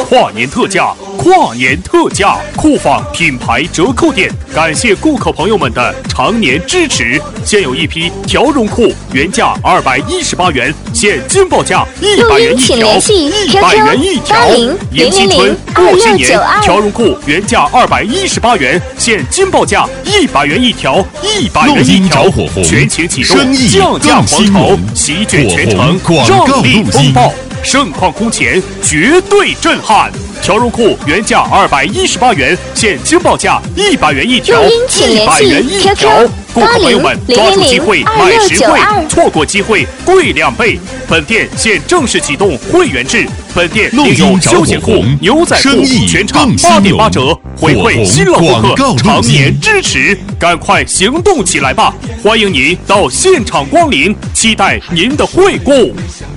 跨年特价，跨年特价，酷仿品牌折扣店，感谢顾客朋友们的常年支持。现有一批条绒裤，原价218元，现金报价100元一条，100元一条。迎新春过新年，条绒裤原价218元，现金报价100元一条，100元一条。全情启动降价狂潮，席卷全城，让利风暴。盛况空前，绝对震撼！条绒裤原价218元，现金报价100元一条，100元一条。顾客朋友们，抓住机会买实惠，错过机会贵2倍。本店现正式启动会员制，本店另有休闲裤、牛仔裤，全场8.8折，回馈新老顾客常年支持，赶快行动起来吧！欢迎您到现场光临，期待您的惠顾。